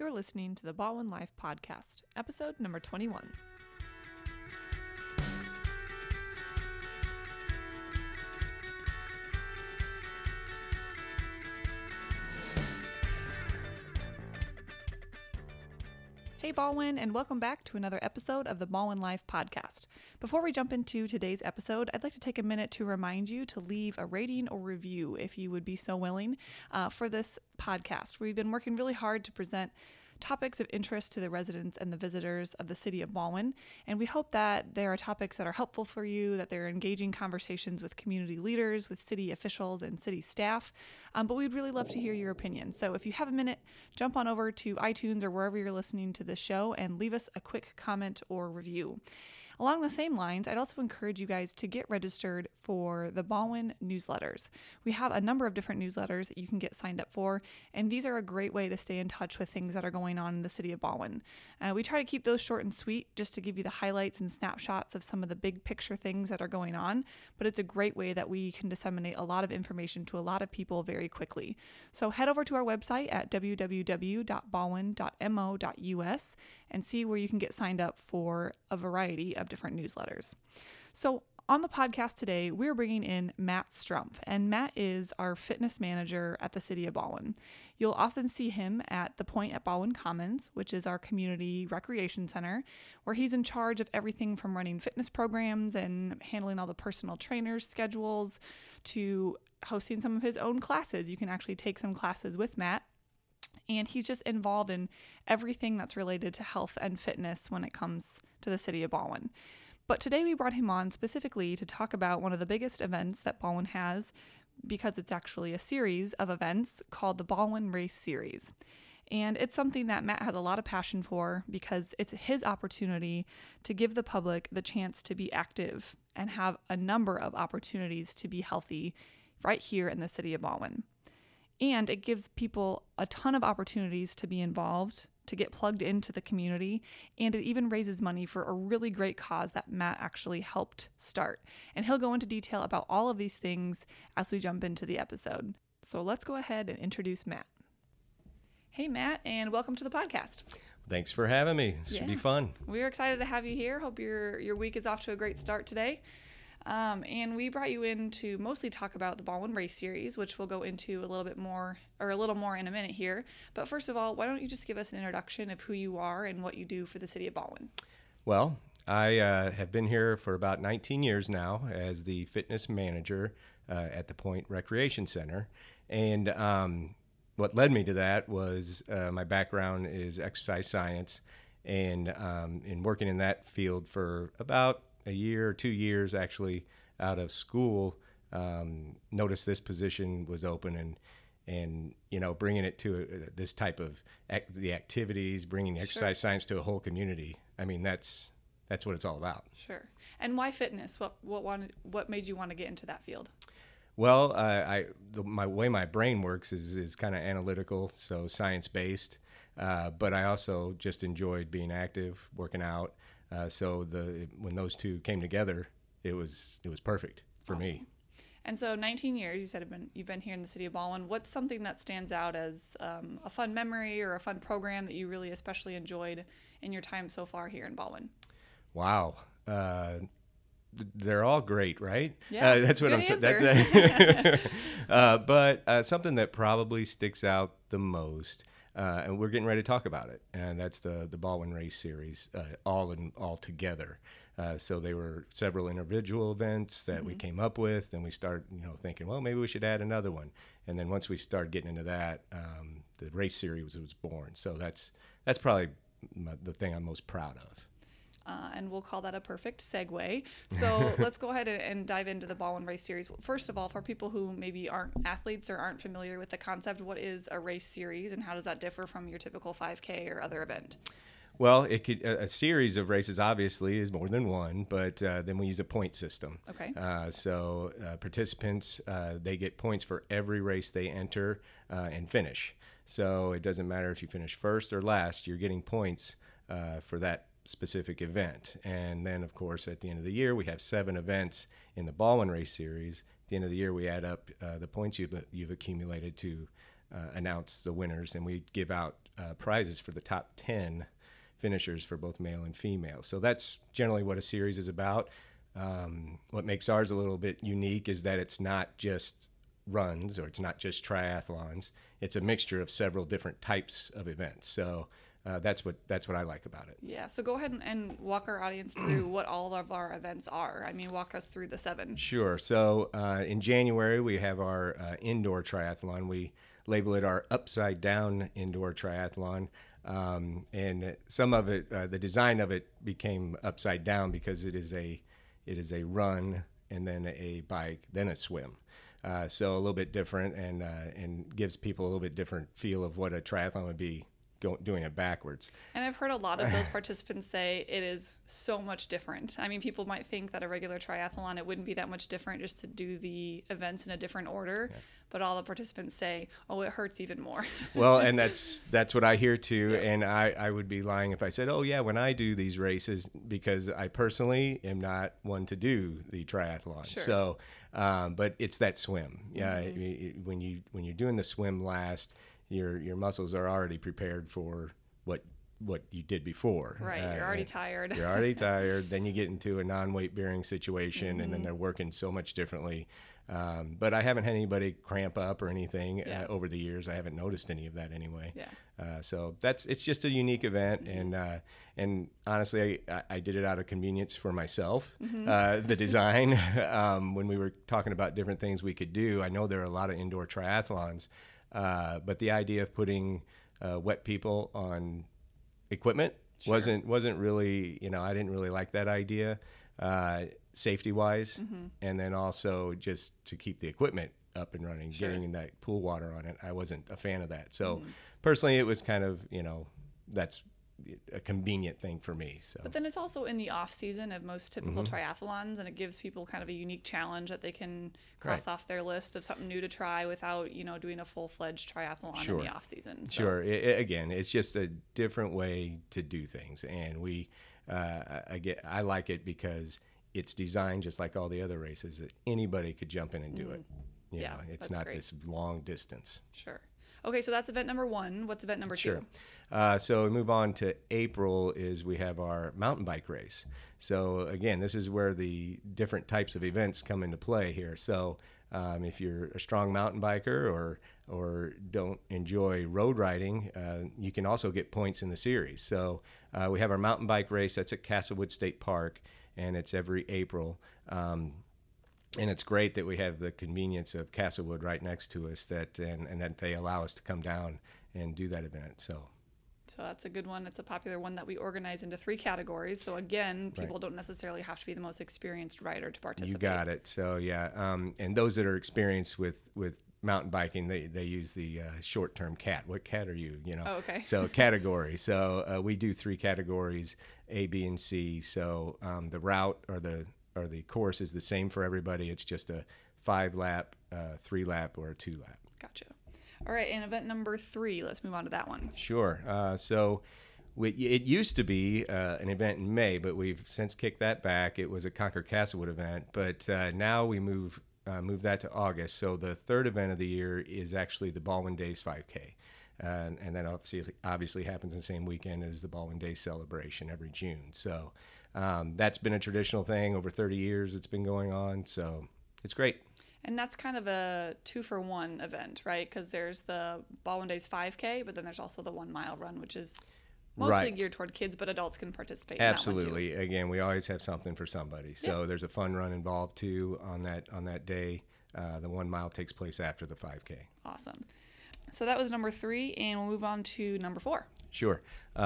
You're listening to the Baldwin Life Podcast, episode number 21. Hey Baldwin, and welcome back to another episode of the Baldwin Life Podcast. Before we jump into today's episode, I'd like to take a minute to remind you to leave a rating or review, if you would be so willing, for this podcast. We've been working really hard to present topics of interest to the residents and the visitors of the city of Baldwin, and we hope that there are topics that are helpful for you, that they're engaging conversations with community leaders, with city officials and city staff, but we'd really love to hear your opinion. So if you have a minute, jump on over to iTunes or wherever you're listening to this show and leave us a quick comment or review. Along the same lines, I'd also encourage you guys to get registered for the Baldwin newsletters. We have a number of different newsletters that you can get signed up for, and these are a great way to stay in touch with things that are going on in the city of Baldwin. We try to keep those short and sweet just to give you the highlights and snapshots of some of the big picture things that are going on, but it's a great way that we can disseminate a lot of information to a lot of people very quickly. So head over to our website at www.baldwin.mo.us and see where you can get signed up for a variety of different newsletters. So on the podcast today, we're bringing in Matt Strumpf, and Matt is our fitness manager at the city of Baldwin. You'll often see him at the Point at Baldwin Commons, which is our community recreation center, where he's in charge of everything from running fitness programs and handling all the personal trainers' schedules to hosting some of his own classes. You can actually take some classes with Matt. And he's just involved in everything that's related to health and fitness when it comes to the city of Baldwin. But today we brought him on specifically to talk about one of the biggest events that Baldwin has, because it's actually a series of events called the Baldwin Race Series. And it's something that Matt has a lot of passion for because it's his opportunity to give the public the chance to be active and have a number of opportunities to be healthy right here in the city of Baldwin. And it gives people a ton of opportunities to be involved, to get plugged into the community, and it even raises money for a really great cause that Matt actually helped start. And he'll go into detail about all of these things as we jump into the episode. So let's go ahead and introduce Matt. Hey Matt, and welcome to the podcast. Thanks for having me. This should be fun. We're excited to have you here. Hope your week is off to a great start today. And we brought you in to mostly talk about the Baldwin Race Series, which we'll go into a little more in a minute here. But first of all, why don't you just give us an introduction of who you are and what you do for the city of Baldwin? Well, I have been here for about 19 years now as the fitness manager at the Point Recreation Center. And what led me to that was my background is exercise science, and in working in that field for about a year or 2 years actually out of school, noticed this position was open, and you know, bringing it to this type of the activities, bringing exercise science to a whole community. I mean, that's what it's all about. Sure. And why fitness? What made you want to get into that field? Well, my way my brain works is kind of analytical, so science based. But I also just enjoyed being active, working out. So when those two came together, it was perfect for me. And so 19 years, you said you've been here in the city of Baldwin. What's something that stands out as a fun memory or a fun program that you really especially enjoyed in your time so far here in Baldwin? Wow. They're all great, right? Yeah, that's what good I'm answer. But something that probably sticks out the most, and we're getting ready to talk about it, and that's the Baldwin Race Series, all together. So they were several individual events that we came up with, and we started, thinking, well, maybe we should add another one. And then once we started getting into that, the race series was born. So that's probably the thing I'm most proud of. And we'll call that a perfect segue. So let's go ahead and dive into the Baldwin Race Series. First of all, for people who maybe aren't athletes or aren't familiar with the concept, what is a race series and how does that differ from your typical 5K or other event? Well, a series of races obviously is more than one, but then we use a point system. Okay. So participants, they get points for every race they enter and finish. So it doesn't matter if you finish first or last, you're getting points for that specific event. And then, of course, at the end of the year, we have 7 events in the Baldwin Race Series. At the end of the year, we add up the points you've accumulated to announce the winners, and we give out prizes for the top 10 finishers for both male and female. So that's generally what a series is about. What makes ours a little bit unique is that it's not just runs, or it's not just triathlons. It's a mixture of several different types of events. So that's what I like about it. Yeah. So go ahead and walk our audience through what all of our events are. I mean, walk us through the 7. Sure. So in January, we have our indoor triathlon. We label it our upside down indoor triathlon. And some of it, the design of it became upside down because it is a run and then a bike, then a swim. So a little bit different, and gives people a little bit different feel of what a triathlon would be doing it backwards. And I've heard a lot of those participants say it is so much different. I mean, people might think that a regular triathlon, it wouldn't be that much different just to do the events in a different order. Yeah. But all the participants say, oh, it hurts even more. Well, and that's what I hear too. Yeah. And I would be lying if I said, oh yeah, when I do these races, because I personally am not one to do the triathlon. Sure. So, but it's that swim. Yeah. Mm-hmm. When you're doing the swim last, your muscles are already prepared for what you did before. Right, you're already tired. You're already tired. Then you get into a non-weight bearing situation, mm-hmm. and then they're working so much differently. But I haven't had anybody cramp up or anything over the years. I haven't noticed any of that anyway. Yeah. So it's just a unique event, and honestly, I did it out of convenience for myself. Mm-hmm. The design, when we were talking about different things we could do, I know there are a lot of indoor triathlons. But the idea of putting wet people on equipment Sure. wasn't really, I didn't really like that idea, safety wise, mm-hmm. and then also just to keep the equipment up and running, Sure. getting that pool water on it. I wasn't a fan of that. So personally, it was kind of, that's a convenient thing for me. So. But then it's also in the off season of most typical mm-hmm. triathlons, and it gives people kind of a unique challenge that they can cross Right. off their list of something new to try without, doing a full-fledged triathlon Sure. in the off season. So. Sure. Again, it's just a different way to do things, and I like it because it's designed just like all the other races that anybody could jump in and do it. It's not great. this long distance. Sure. Okay, so that's event number 1. What's event number 2? Sure. So we move on to April is we have our mountain bike race. So again, this is where the different types of events come into play here. So if you're a strong mountain biker or don't enjoy road riding, you can also get points in the series. So we have our mountain bike race. That's at Castlewood State Park, and it's every April. And it's great that we have the convenience of Castlewood right next to us, and that they allow us to come down and do that event. So that's a good one. It's a popular one that we organize into 3 categories. So again, people don't necessarily have to be the most experienced rider to participate. You got it. So yeah, and those that are experienced with mountain biking, they use the short-term CAT. What CAT are you? Oh, okay. So category. So we do 3 categories, A, B, and C. So the route or the course is the same for everybody. It's just a 5-lap, 3-lap, or a 2-lap. Gotcha. All right, and event number 3, let's move on to that one. Sure. So it used to be an event in May, but we've since kicked that back. It was a Concord Castlewood event, but now we move that to August. So the 3rd event of the year is actually the Baldwin Days 5K. And that obviously happens the same weekend as the Baldwin Days celebration every June. So that's been a traditional thing. Over 30 years it's been going on, so it's great. And that's kind of a 2-for-1 event, right? Because there's the Baldwin Days 5K, but then there's also the 1-mile run, which is mostly geared toward kids, but adults can participate Absolutely. in that one too. Again, we always have something for somebody. So there's a fun run involved too on that day. The 1 mile takes place after the 5K. Awesome. So that was number 3, and we'll move on to number 4. Sure.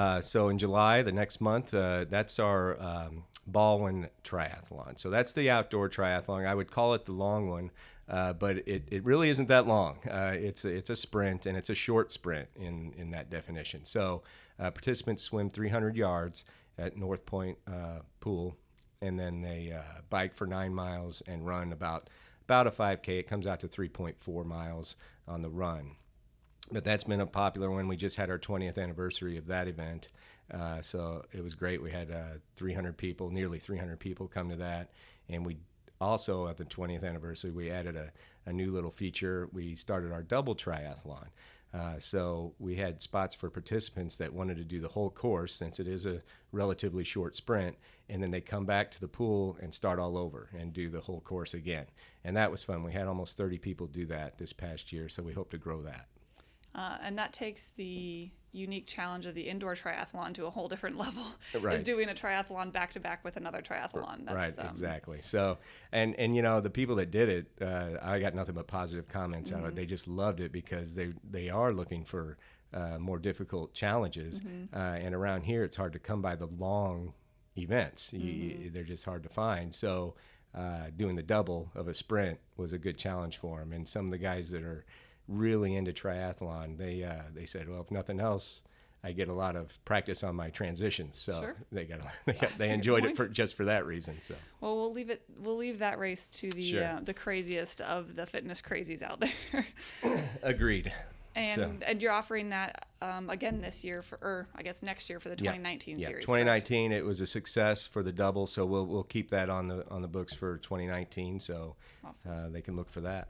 So in July, the next month, that's our Baldwin Triathlon. So that's the outdoor triathlon. I would call it the long one, but it really isn't that long. It's a sprint, and it's a short sprint in that definition. So participants swim 300 yards at North Point Pool, and then they bike for 9 miles and run about a 5K. It comes out to 3.4 miles on the run. But that's been a popular one. We just had our 20th anniversary of that event. So it was great. We had nearly 300 people come to that. And we also, at the 20th anniversary, we added a new little feature. We started our double triathlon. So we had spots for participants that wanted to do the whole course, since it is a relatively short sprint, and then they come back to the pool and start all over and do the whole course again. And that was fun. We had almost 30 people do that this past year, so we hope to grow that. And that takes the unique challenge of the indoor triathlon to a whole different level. Right. Is doing a triathlon back to back with another triathlon. That's, right, exactly. So, and the people that did it, I got nothing but positive comments out of it. They just loved it because they are looking for more difficult challenges. And around here, it's hard to come by the long events. They're just hard to find. So, doing the double of a sprint was a good challenge for them. And some of the guys that are really into triathlon, they said, well, if nothing else, I get a lot of practice on my transitions. So sure. they enjoyed it just for that reason. So well, we'll leave that race to the craziest of the fitness crazies out there. Agreed. And you're offering that again this year next year for the 2019 series. 2019, correct? It was a success for the double, so we'll keep that on the books for 2019. So awesome. They can look for that.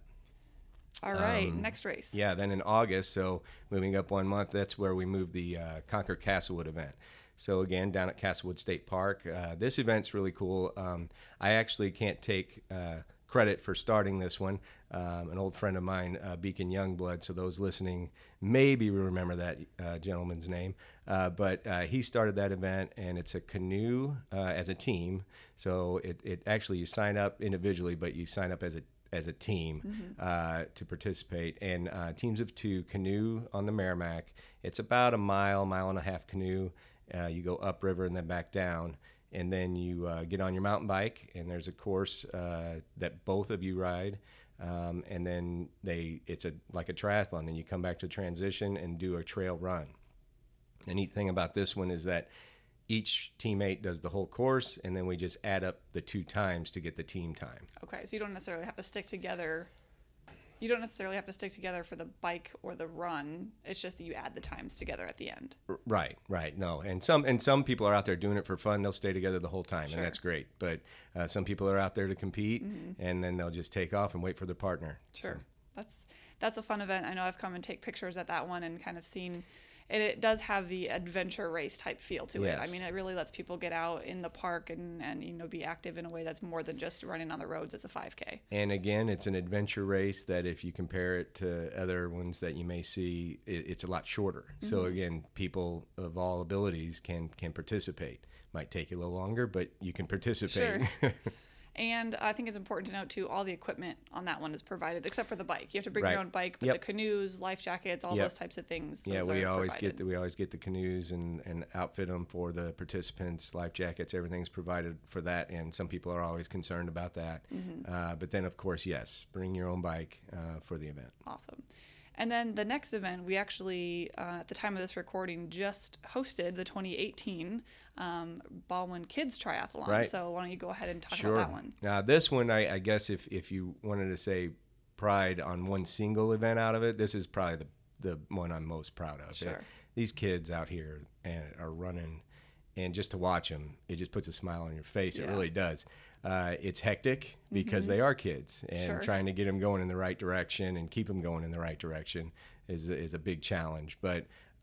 All right, next race. Yeah, then in August, so moving up 1 month, that's where we moved the Conquer Castlewood event. So again, down at Castlewood State Park. This event's really cool. I actually can't take credit for starting this one. An old friend of mine, Beacon Youngblood, so those listening maybe remember that gentleman's name. But he started that event, and it's a canoe as a team. So it actually, you sign up individually, but you sign up as a team to participate. And teams of two canoe on the Merrimack. It's about a mile and a half canoe. You go upriver and then back down. And then you get on your mountain bike, and there's a course that both of you ride. And then it's like a triathlon. Then you come back to transition and do a trail run. The neat thing about this one is that each teammate does the whole course, and then we just add up the 2 times to get the team time. Okay, so you don't necessarily have to stick together. You don't necessarily have to stick together for the bike or the run. It's just that you add the times together at the end. Right. No, and some people are out there doing it for fun. They'll stay together the whole time, sure. and that's great. But some people are out there to compete, and then they'll just take off and wait for their partner. Sure, so. That's a fun event. I know I've come and take pictures at that one and kind of seen. And it does have the adventure race type feel to it. I mean, it really lets people get out in the park and be active in a way that's more than just running on the roads as a 5K. And again, it's an adventure race that if you compare it to other ones that you may see, it's a lot shorter. So again, people of all abilities can participate. Might take you a little longer, but you can participate. Sure. And I think it's important to note, too, all the equipment on that one is provided, except for the bike. You have to bring your own bike, but the canoes, life jackets, all those types of things. Yeah, we always get the canoes and outfit them for the participants, life jackets, everything's provided for that, and some people are always concerned about that. But then, of course, yes, bring your own bike for the event. Awesome. And then the next event, we actually, at the time of this recording, just hosted the 2018 Baldwin Kids Triathlon. Right. So why don't you go ahead and talk about that one? Now, this one, I guess if you wanted to say pride on one single event out of it, this is probably the one I'm most proud of. Sure. These kids out here are running, and just to watch them, it just puts a smile on your face. It really does. It's hectic because they are kids, and trying to get them going in the right direction and keep them going in the right direction is a big challenge. But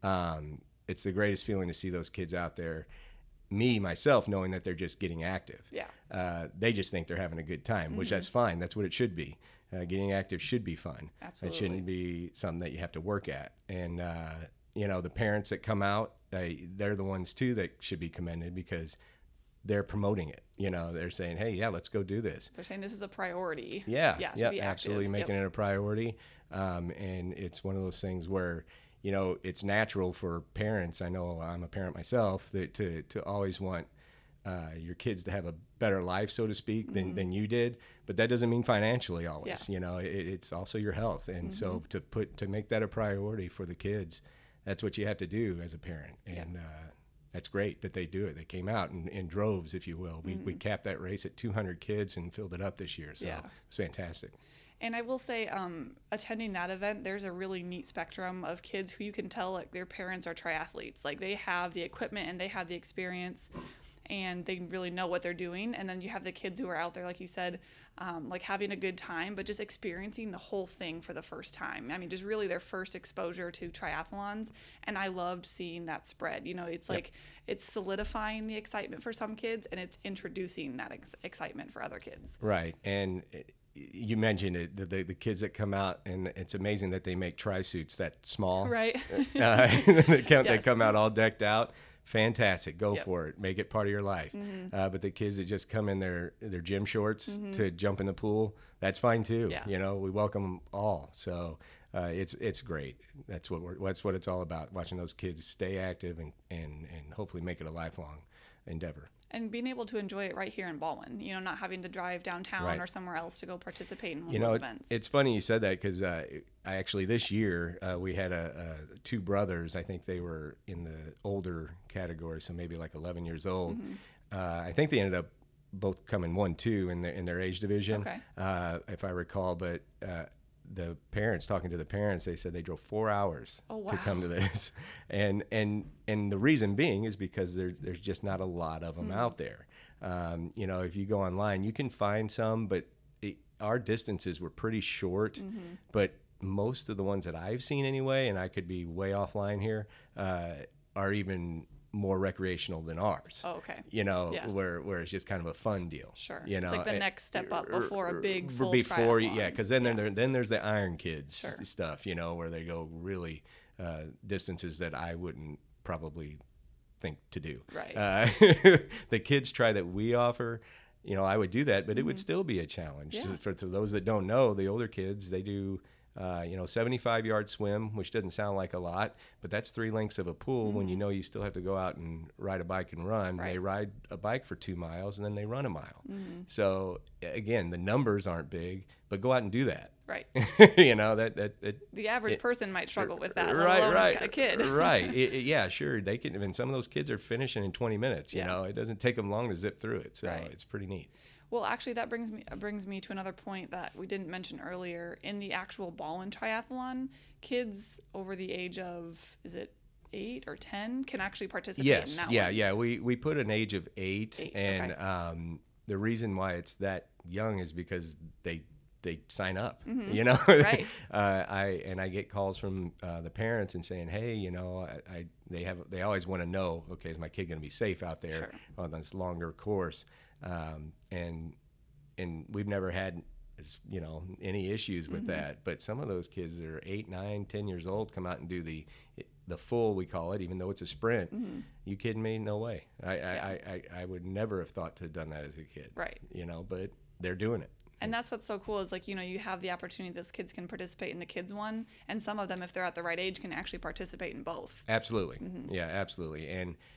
it's the greatest feeling to see those kids out there. Me, myself, knowing that they're just getting active. Yeah. They just think they're having a good time, which that's fine. That's what it should be. Getting active should be fun. Absolutely. It shouldn't be something that you have to work at. And, the parents that come out, they're the ones, too, that should be commended because they're promoting it. They're saying, hey, yeah, let's go do this. They're saying this is a priority. Yeah, absolutely making it a priority. And it's one of those things where, it's natural for parents. I know I'm a parent myself to always want your kids to have a better life, so to speak, than you did. But that doesn't mean financially always. Yeah. It's also your health. And so to make that a priority for the kids, that's what you have to do as a parent. And that's great that they do it. They came out in droves, if you will. We capped that race at 200 kids and filled it up this year. So it's fantastic. And I will say, attending that event, there's a really neat spectrum of kids who you can tell like their parents are triathletes. Like they have the equipment and they have the experience and they really know what they're doing. And then you have the kids who are out there, like you said, like having a good time, but just experiencing the whole thing for the first time. I mean, just really their first exposure to triathlons. And I loved seeing that spread. You know, it's like it's solidifying the excitement for some kids, and it's introducing that excitement for other kids. Right. And you mentioned it, the kids that come out, and it's amazing that they make tri-suits that small. Right. They come out all decked out. Fantastic. Go for it. Make it part of your life. But the kids that just come in their gym shorts to jump in the pool, that's fine too. Yeah. You know, we welcome them all. So it's great. That's what it's all about. Watching those kids stay active and hopefully make it a lifelong endeavor. And being able to enjoy it right here in Baldwin, you know, not having to drive downtown or somewhere else to go participate in one of those events. It's funny you said that, because I actually this year we had two brothers. I think they were in the older category, so maybe like 11 years old. I think they ended up both coming 1-2 in their age division, if I recall. But the parents, talking to the parents, they said they drove 4 hours to come to this, and the reason being is because there's just not a lot of them out there. You know, if you go online, you can find some, but our distances were pretty short. But most of the ones that I've seen anyway, and I could be way offline here, are even more recreational than ours. Oh, okay. You know, where it's just kind of a fun deal. Sure. You know, it's like the next step up before a big full before triathlon. Yeah, because then there's the Iron Kids stuff, you know, where they go really distances that I wouldn't probably think to do. Right. The kids try that we offer, you know, I would do that, but it would still be a challenge. Yeah. For those that don't know, the older kids, they do 75-yard swim, which doesn't sound like a lot, but that's 3 lengths of a pool when you know you still have to go out and ride a bike and run. They ride a bike for 2 miles and then they run a mile. So again, the numbers aren't big, but go out and do that. Right. You know, that the average person might struggle with that, right, let alone right, a kid. Right. Yeah, sure. They can, and some of those kids are finishing in 20 minutes. You know, it doesn't take them long to zip through it. So it's pretty neat. Well, actually, that brings me to another point that we didn't mention earlier. In the actual Baldwin Triathlon, kids over the age of, is it 8 or 10, can actually participate in that one. Yeah. We put an age of 8, and the reason why it's that young is because they sign up, you know. Right. I get calls from the parents and saying, hey, you know, they always want to know, okay, is my kid going to be safe out there on this longer course? And we've never had, you know, any issues with that. But some of those kids that are 8, 9, 10 years old come out and do the full, we call it, even though it's a sprint. You kidding me? No way. I would never have thought to have done that as a kid. Right. You know, but they're doing it. And that's what's so cool is, like, you know, you have the opportunity, those kids can participate in the kids one, and some of them, if they're at the right age, can actually participate in both. Absolutely. Yeah, absolutely.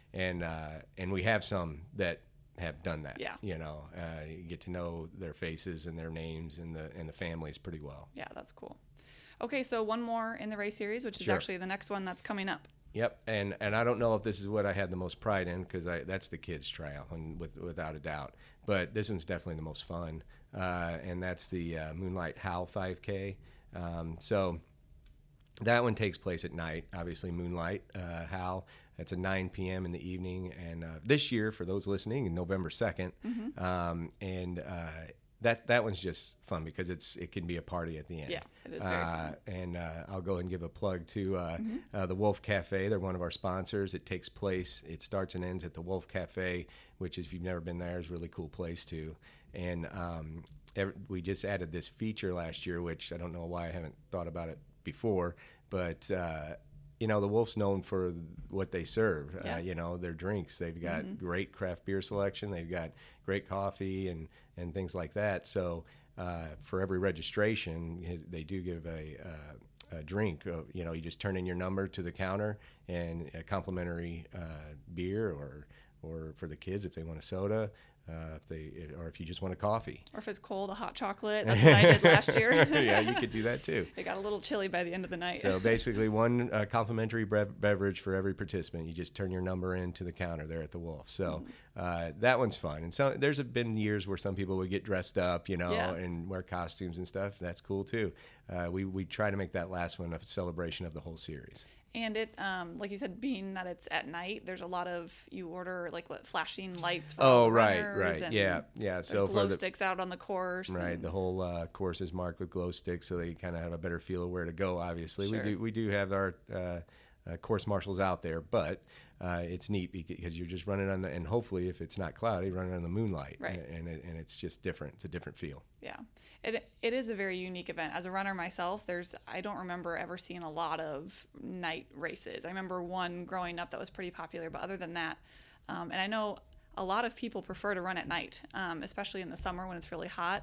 And we have some that have done that. Yeah. You know, you get to know their faces and their names and the families pretty well. Yeah, that's cool. Okay, so one more in the race series, which is actually the next one that's coming up. Yep, and I don't know if this is what I had the most pride in, because that's the kids' triathlon without a doubt. But this one's definitely the most fun, and that's the Moonlight Howl 5K. So that one takes place at night. Obviously, Moonlight Howl. That's at 9 p.m. in the evening, and this year, for those listening, November 2nd, and that one's just fun because it can be a party at the end. Yeah, it is very fun. And I'll go and give a plug to the Wolf Cafe. They're one of our sponsors. It starts and ends at the Wolf Cafe, which, if you've never been there, is a really cool place too. And we just added this feature last year, which I don't know why I haven't thought about it before, but you know, the Wolf's known for what they serve, you know, their drinks. They've got great craft beer selection. They've got great coffee and things like that. So for every registration, they do give a drink. You know, you just turn in your number to the counter, and a complimentary beer, or for the kids if they want a soda. If you just want a coffee, or if it's cold, a hot chocolate. That's what I did last year. Yeah, you could do that too. It got a little chilly by the end of the night. So basically, one complimentary beverage for every participant. You just turn your number in to the counter there at the Wolf. So that one's fun. And so there's been years where some people would get dressed up, you know, and wear costumes and stuff. That's cool too. We try to make that last one a celebration of the whole series. And it, like you said, being that it's at night, there's a lot of, you order like what, flashing lights for all the runners, and yeah. So glow sticks out on the course. Right, the whole course is marked with glow sticks, so they kind of have a better feel of where to go. Obviously, Sure. we do have our course marshals out there, but it's neat because you're just running on and hopefully if it's not cloudy, running on the moonlight, right? And it's just different. It's a different feel. Yeah, it is a very unique event. As a runner myself, I don't remember ever seeing a lot of night races. I remember one growing up that was pretty popular, but other than that, and I know a lot of people prefer to run at night, especially in the summer when it's really hot.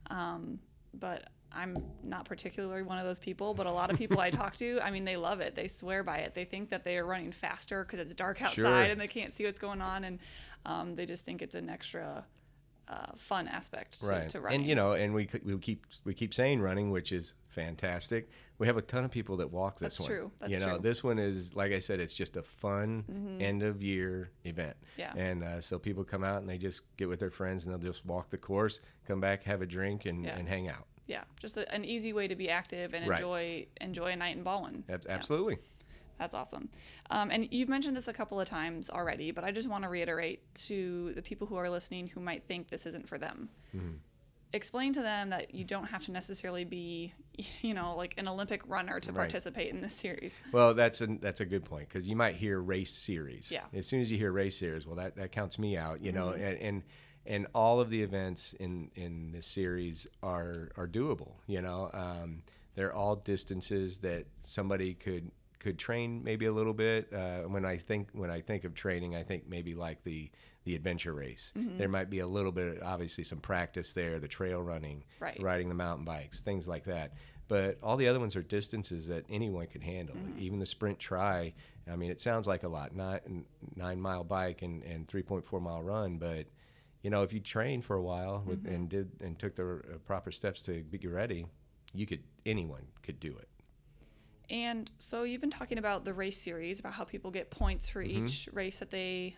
But I'm not particularly one of those people, but a lot of people I talk to, I mean, they love it. They swear by it. They think that they are running faster because it's dark outside and they can't see what's going on, and they just think it's an extra fun aspect to running. And we keep saying running, which is fantastic. We have a ton of people that walk this one. That's true. This one is, like I said, it's just a fun end of year event. Yeah. And so people come out and they just get with their friends and they'll just walk the course, come back, have a drink, and hang out. Yeah, just an easy way to be active and enjoy a night in Baldwin. Absolutely. Yeah. That's awesome. And you've mentioned this a couple of times already, but I just want to reiterate to the people who are listening who might think this isn't for them. Mm-hmm. Explain to them that you don't have to necessarily be, like an Olympic runner to participate in this series. Well, that's a good point, because you might hear race series. Yeah. As soon as you hear race series, well, that counts me out, know, and all of the events in this series are doable. They're all distances that somebody could train maybe a little bit. When I think of training, I think maybe like the adventure race. Mm-hmm. There might be a little bit, obviously, some practice there, the trail running, riding the mountain bikes, things like that. But all the other ones are distances that anyone can handle. Mm-hmm. Even the sprint tri, I mean, it sounds like a lot, 9-mile bike and 3.4 mile run, but if you train for a while and took the proper steps to get ready, anyone could do it. And so you've been talking about the race series, about how people get points for each race that they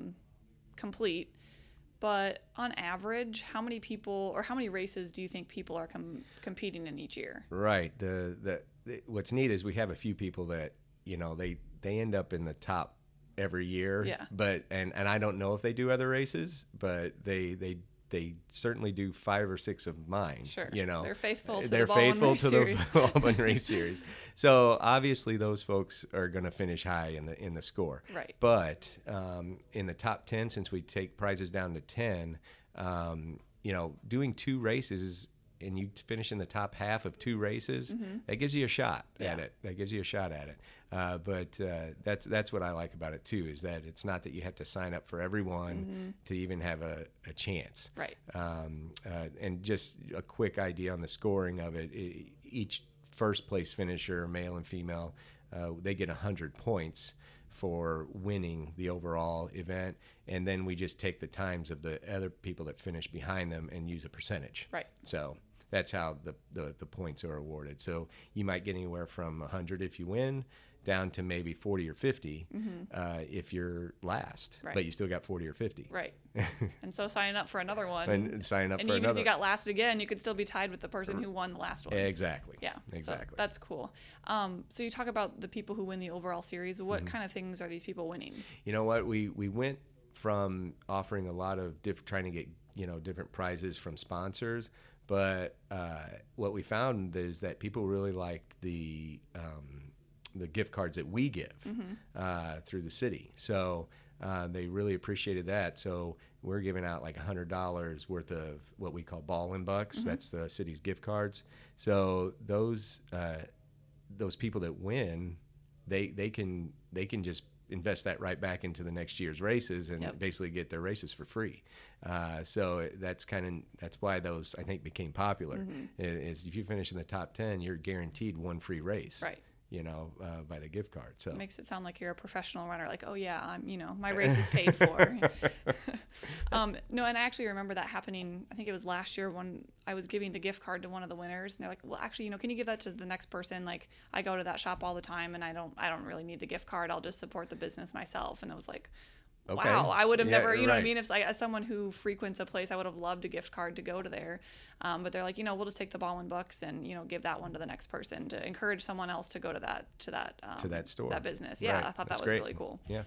complete. But on average, how many races do you think people are competing in each year? Right. What's neat is we have a few people that, they end up in the top every year. Yeah. But and I don't know if they do other races, but they certainly do 5 or 6 of mine. Sure. They're faithful to the Baldwin Race Series. So obviously those folks are going to finish high in the score. Right. But in the top 10, since we take prizes down to 10, doing 2 races and you finish in the top half of 2 races, that gives you a shot at it. But that's what I like about it too, is that it's not that you have to sign up for everyone to even have a chance. Right. And just a quick idea on the scoring of it, each first place finisher, male and female, they get 100 points for winning the overall event, and then we just take the times of the other people that finish behind them and use a percentage. Right. So that's how the points are awarded. So you might get anywhere from 100 if you win, down to maybe 40 or 50 if you're last, but you still got 40 or 50. Right. And so signing up for another one. And signing up for even another. if you got last again, you could still be tied with the person who won the last one. Exactly. Yeah. Exactly. So that's cool. So you talk about the people who win the overall series. What kind of things are these people winning? You know what? We went from offering a lot of trying to get, different prizes from sponsors. But what we found is that people really liked the gift cards that we give through the city. So they really appreciated that. So we're giving out like $100 worth of what we call Baldwin bucks. That's the city's gift cards. So those people that win, they can just invest that right back into the next year's races and basically get their races for free. So that's why those, I think, became popular. Is if you finish in the top 10, you're guaranteed one free race. Right. By the gift card. So it makes it sound like you're a professional runner. Like, oh yeah, I'm, my race is paid for. No, and I actually remember that happening. I think it was last year when I was giving the gift card to one of the winners, and they're like, well, actually, can you give that to the next person? Like, I go to that shop all the time, and I don't really need the gift card. I'll just support the business myself. And I was like, Okay. wow, I would have Yeah, never, you know what I right. mean? If like as someone who frequents a place, I would have loved a gift card to go to there. But they're like, we'll just take the Baldwin books and, give that one to the next person to encourage someone else to go to that store. that business. Yeah. Right. I thought That's that was great. really cool. Yeah.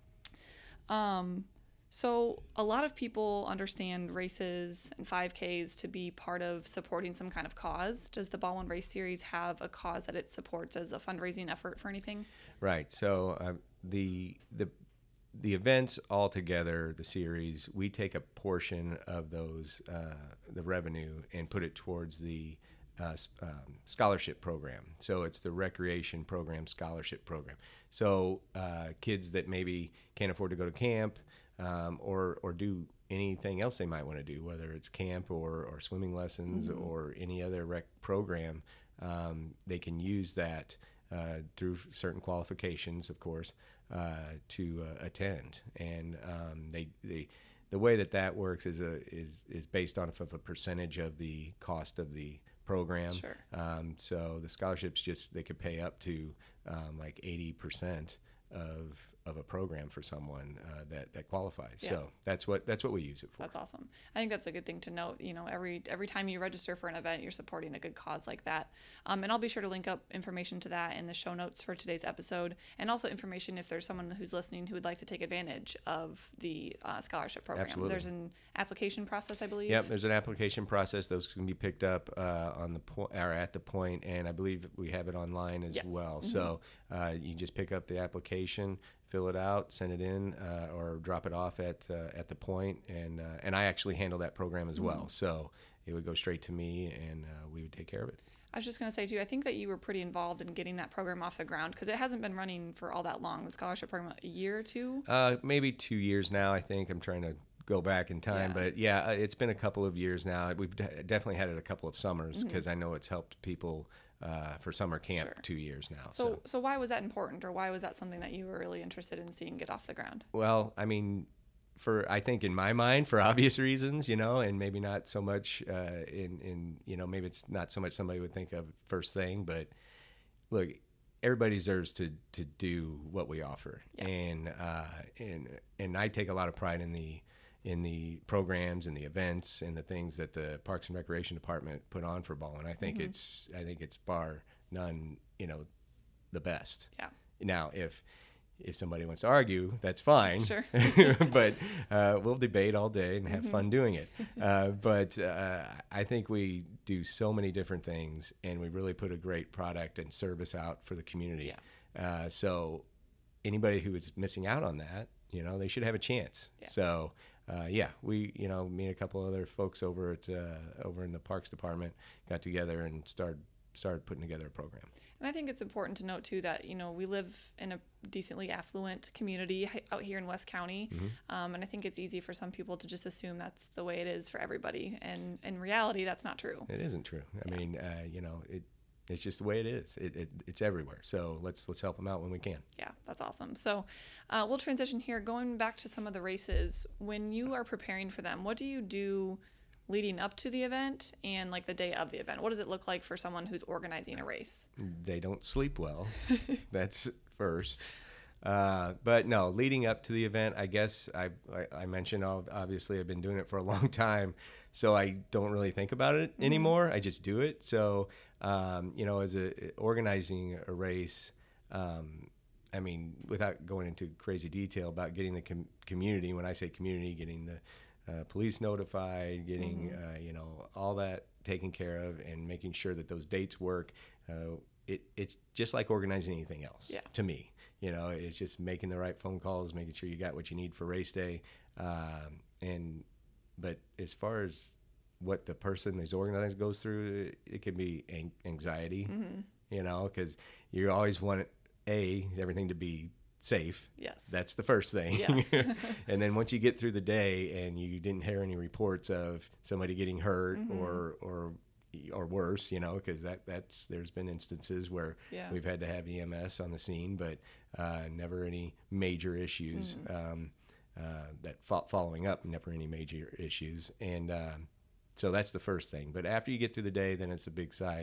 So a lot of people understand races and 5Ks to be part of supporting some kind of cause. Does the Baldwin Race Series have a cause that it supports as a fundraising effort for anything? Right. So the events altogether, the series, we take a portion of those the revenue and put it towards the scholarship program. So it's the recreation program scholarship program. So kids that maybe can't afford to go to camp or do anything else they might want to do, whether it's camp or swimming lessons or any other rec program, they can use that through certain qualifications, of course, to attend. And the way that works is based on a percentage of the cost of the program. Sure. So the scholarships they could pay up to like 80% of a program for someone that qualifies. Yeah. So that's what we use it for. That's awesome. I think that's a good thing to note. Every time you register for an event, you're supporting a good cause like that. And I'll be sure to link up information to that in the show notes for today's episode, and also information if there's someone who's listening who would like to take advantage of the scholarship program. Absolutely. There's an application process, I believe. Yep, there's an application process. Those can be picked up on the point or at the point, and I believe we have it online as well. Mm-hmm. So you just pick up the application, fill it out, send it in, or drop it off at the point, and I actually handle that program as well. So it would go straight to me, and we would take care of it. I was just going to say, too, I think that you were pretty involved in getting that program off the ground because it hasn't been running for all that long. The scholarship program, a year or two? Maybe 2 years now, I think. I'm trying to go back in time. Yeah. But, yeah, it's been a couple of years now. We've definitely had it a couple of summers because I know it's helped people for summer camp. Sure. 2 years now. So why was that important, or why was that something that you were really interested in seeing get off the ground? Well, I mean, I think in my mind, for obvious reasons, and maybe not so much maybe it's not so much somebody would think of first thing, but look, everybody deserves to do what we offer. Yeah. And I take a lot of pride in the programs and the events and the things that the Parks and Recreation Department put on for Baldwin. I think it's bar none, the best. Yeah. Now, if somebody wants to argue, that's fine. Sure. But we'll debate all day and have fun doing it. But I think we do so many different things, and we really put a great product and service out for the community. Yeah. So anybody who is missing out on that, they should have a chance. Yeah. So, we, me and a couple other folks over in the Parks Department got together and started putting together a program. And I think it's important to note, too, that, we live in a decently affluent community out here in West County. And I think it's easy for some people to just assume that's the way it is for everybody. And in reality, that's not true. It isn't true. I mean, it's just the way it is. It's everywhere. So let's help them out when we can. Yeah, that's awesome. So we'll transition here. Going back to some of the races, when you are preparing for them, what do you do leading up to the event and like the day of the event? What does it look like for someone who's organizing a race? They don't sleep well. That's first. But no, leading up to the event, I guess I mentioned, obviously I've been doing it for a long time, so I don't really think about it anymore. I just do it. So, as organizing a race, I mean, without going into crazy detail about getting the community, when I say community, getting the police notified, getting all that taken care of, and making sure that those dates work. It's just like organizing anything else. Yeah. To me, it's just making the right phone calls, making sure you got what you need for race day. But as far as what the person who's organized goes through, it can be anxiety. Because you always want everything to be safe. Yes. That's the first thing. Yes. And then once you get through the day and you didn't hear any reports of somebody getting hurt or worse, because there's been instances where we've had to have EMS on the scene, but never any major issues. Following up, never any major issues. And so that's the first thing. But after you get through the day, then it's a big sigh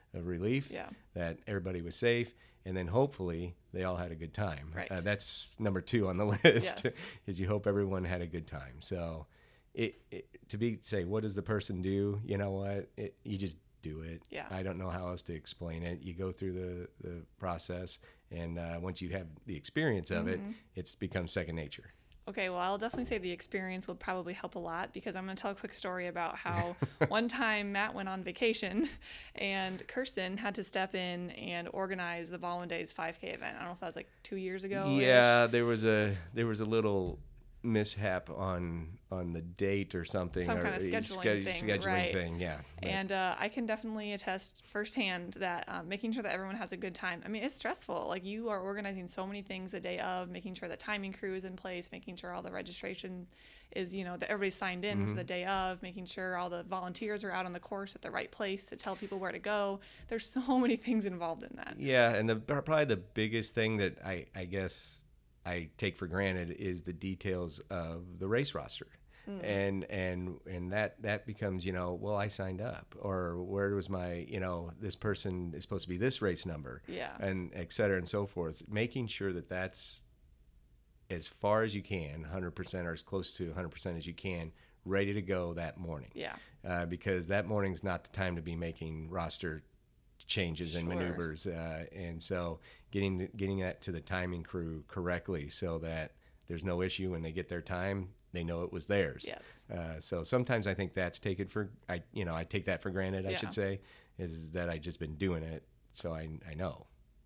of relief Yeah. that everybody was safe, and then hopefully they all had a good time. Right. That's number 2 on the list. Yes. Is you hope everyone had a good time. So say what does the person do? You know what? You just do it. Yeah. I don't know how else to explain it. You go through the process, and once you have the experience of it, it's become second nature. Okay, well, I'll definitely say the experience would probably help a lot, because I'm going to tell a quick story about how one time Matt went on vacation and Kirsten had to step in and organize the Baldwin Days 5K event. I don't know if that was like 2 years ago. Yeah, there was a little mishap on the date or something. Some or kind of scheduling thing, yeah. And I can definitely attest firsthand that making sure that everyone has a good time. I mean, it's stressful. Like, you are organizing so many things the day of, making sure the timing crew is in place, making sure all the registration is, that everybody's signed in for the day of, making sure all the volunteers are out on the course at the right place to tell people where to go. There's so many things involved in that. Yeah, and probably the biggest thing that I guess I take for granted is the details of the race roster. And that becomes, well, I signed up, or where was my, this person is supposed to be this race number, Yeah. and et cetera and so forth. Making sure that that's as far as you can, 100% or as close to 100% as you can, ready to go that morning. Yeah. Because that morning's not the time to be making roster changes and maneuvers, and so getting that to the timing crew correctly so that there's no issue when they get their time. They know it was theirs. Yes. So sometimes I think that's taken for I take that for granted. I Yeah. should say is that I just been doing it, so I know.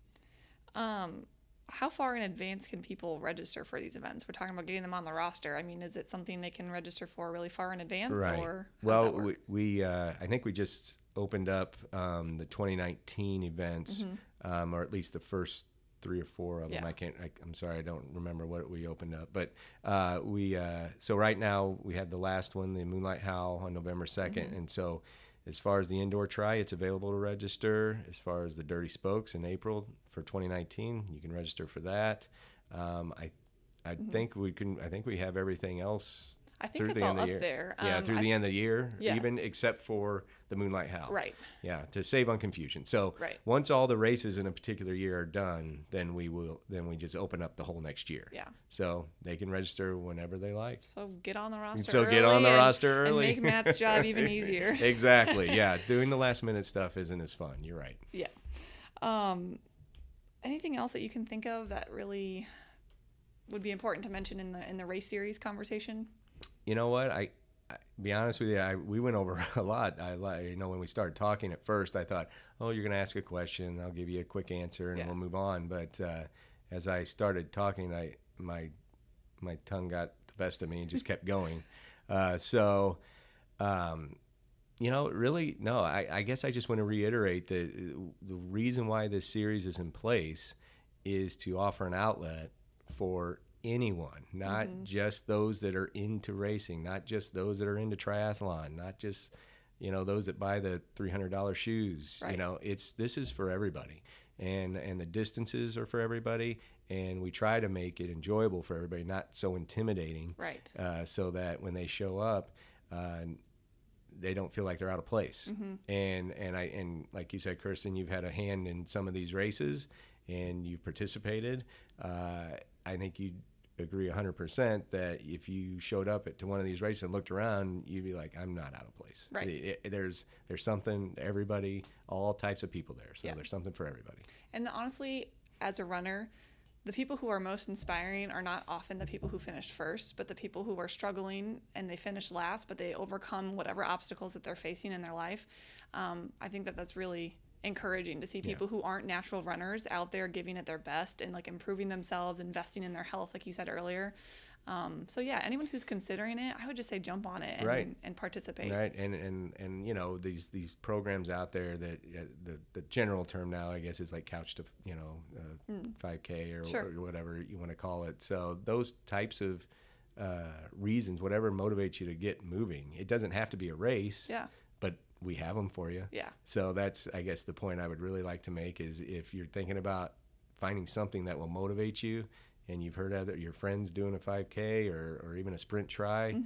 How far in advance can people register for these events? We're talking about getting them on the roster. I mean, is it something they can register for really far in advance, Right. or how Well, does that work? we I think we just opened up the 2019 events, or at least the first 3 or 4 of them. Yeah. I'm sorry, I don't remember what we opened up, but so right now we have the last one, the Moonlight Howl, on November 2nd, and so as far as the indoor try, it's available to register. As far as the Dirty Spokes in April for 2019, you can register for that. I think we can. I think we have everything else. I think through it's the all end of up the year. there. Yeah, through the end of the year, Yes. even except for the Moonlight Howl. Right. Yeah, to save on confusion. So Right. once all the races in a particular year are done, then we just open up the whole next year. Yeah. So they can register whenever they like. So get on the roster. So get on the roster early. And make Matt's job even easier. Exactly. Yeah, doing the last minute stuff isn't as fun. You're right. Yeah. Anything else that you can think of that really would be important to mention in the race series conversation? You know what? I be honest with you, we went over a lot. When we started talking at first, I thought, oh, you're going to ask a question, I'll give you a quick answer, and we'll move on. But as I started talking, my tongue got the best of me and just kept going. Really, no. I guess I just want to reiterate that the reason why this series is in place is to offer an outlet for anyone, not just those that are into racing, not just those that are into triathlon, not just those that buy the $300 shoes. Right. This is for everybody, and the distances are for everybody, and we try to make it enjoyable for everybody, not so intimidating. Right. So that when they show up, they don't feel like they're out of place. And like you said, Kirsten, you've had a hand in some of these races, and you've participated. I think you'd agree 100% that if you showed up to one of these races and looked around, you'd be like, I'm not out of place. Right. There's something, everybody, all types of people there. So Yeah. there's something for everybody. And honestly, as a runner, the people who are most inspiring are not often the people who finished first, but the people who are struggling and they finish last, but they overcome whatever obstacles that they're facing in their life. I think that's really encouraging to see people who aren't natural runners out there giving it their best and like improving themselves, investing in their health, like you said earlier. So yeah, anyone who's considering it, I would just say jump on it and participate. Right. And these programs out there that the general term now, I guess, is like couch to 5K or whatever you want to call it. So those types of reasons, whatever motivates you to get moving, it doesn't have to be a race. Yeah. But we have them for you. Yeah. So that's, I guess, the point I would really like to make is if you're thinking about finding something that will motivate you, and you've heard your friends doing a 5K or even a sprint try,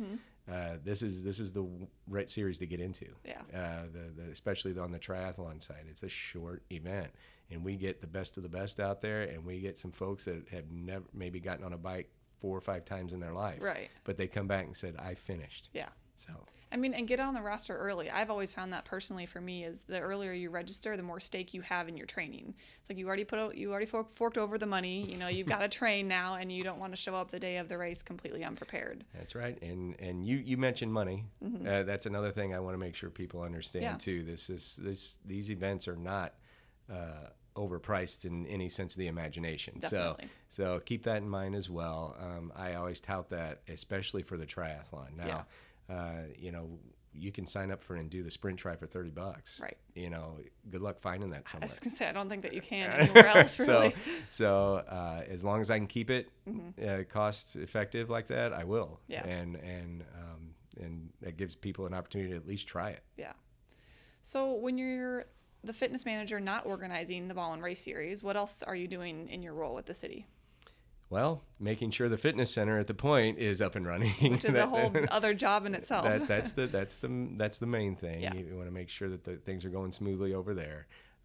this is the right series to get into. Yeah. Especially on the triathlon side, it's a short event, and we get the best of the best out there, and we get some folks that have never maybe gotten on a bike 4 or 5 times in their life. Right. But they come back and said, I finished. Yeah. So. I mean, and get on the roster early. I've always found that personally for me is the earlier you register, the more stake you have in your training. It's like you already forked over the money. You know, you've got to train now, and you don't want to show up the day of the race completely unprepared. That's right. And you mentioned money. Mm-hmm. That's another thing I want to make sure people understand too. These events are not overpriced in any sense of the imagination. Definitely. So keep that in mind as well. I always tout that, especially for the triathlon. Now, you know, you can sign up for and do the sprint tri for $30. Right. You know, good luck finding that somewhere. I was gonna say I don't think that you can anywhere else really. so as long as I can keep it cost effective like that, I will. Yeah. And that gives people an opportunity to at least try it. Yeah. So when you're the fitness manager not organizing the Ballin Race Series, what else are you doing in your role with the city? Well, making sure the fitness center at the point is up and running, which is a whole other job in itself. That's the main thing. Yeah. You want to make sure that the things are going smoothly over there,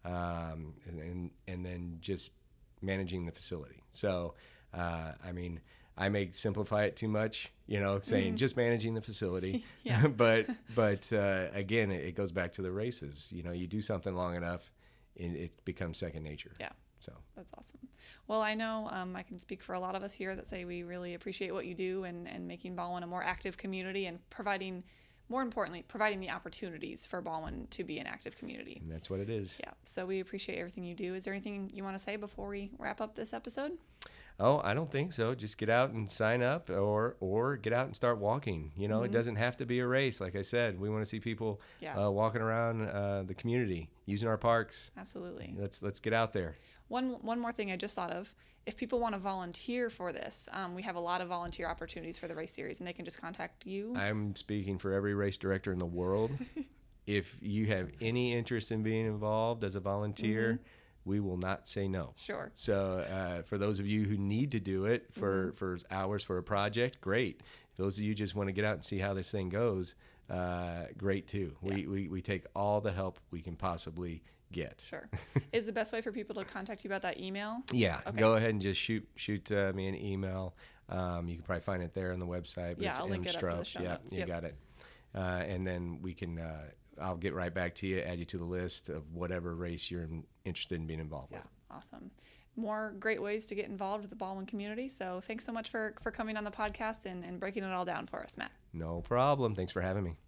and then just managing the facility. So, I mean, I may simplify it too much, you know, saying just managing the facility. Yeah. but again, it goes back to the races. You know, you do something long enough, it becomes second nature. Yeah. So that's awesome. Well, I know I can speak for a lot of us here that say we really appreciate what you do and making Baldwin a more active community and more importantly, providing the opportunities for Baldwin to be an active community. And that's what it is. Yeah. So we appreciate everything you do. Is there anything you want to say before we wrap up this episode? Oh, I don't think so. Just get out and sign up or get out and start walking. You know, it doesn't have to be a race. Like I said, we want to see people walking around the community, using our parks. Absolutely. Let's get out there. One more thing I just thought of. If people want to volunteer for this, we have a lot of volunteer opportunities for the race series, and they can just contact you. I'm speaking for every race director in the world. If you have any interest in being involved as a volunteer, we will not say no. Sure. So for those of you who need to do it for hours for a project, great. Those of you just want to get out and see how this thing goes, great too. Yeah. We take all the help we can possibly get. Sure. Is the best way for people to contact you about that email? Yeah. Okay. Go ahead and just shoot me an email. You can probably find it there on the website. But I'll link it up to the show notes. You got it. And then we can. I'll get right back to you, add you to the list of whatever race you're interested in being involved with. Awesome. More great ways to get involved with the Baldwin community. So thanks so much for coming on the podcast and breaking it all down for us, Matt. No problem. Thanks for having me.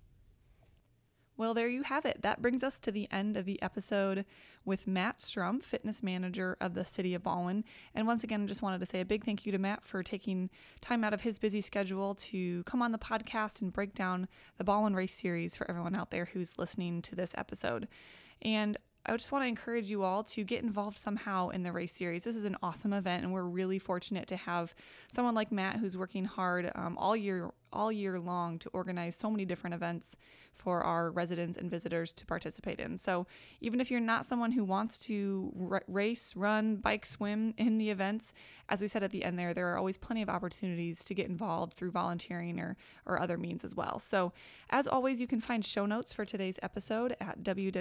Well, there you have it. That brings us to the end of the episode with Matt Strumpf, fitness manager of the city of Baldwin. And once again, I just wanted to say a big thank you to Matt for taking time out of his busy schedule to come on the podcast and break down the Baldwin Race Series for everyone out there who's listening to this episode. And I just want to encourage you all to get involved somehow in the race series. This is an awesome event, and we're really fortunate to have someone like Matt who's working hard all year long to organize so many different events for our residents and visitors to participate in. So even if you're not someone who wants to race, run, bike, swim in the events, as we said at the end there are always plenty of opportunities to get involved through volunteering or other means as well. So as always, you can find show notes for today's episode at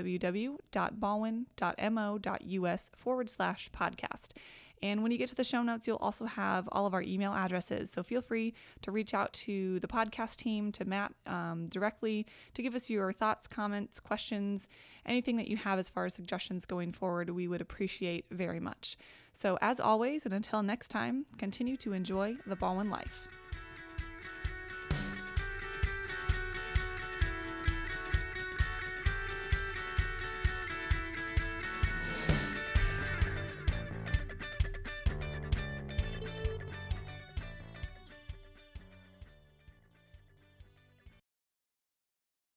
www.baldwin.mo.us/podcast. And when you get to the show notes, you'll also have all of our email addresses. So feel free to reach out to the podcast team, to Matt directly, to give us your thoughts, comments, questions, anything that you have as far as suggestions going forward. We would appreciate very much. So as always, and until next time, continue to enjoy the Baldwin life.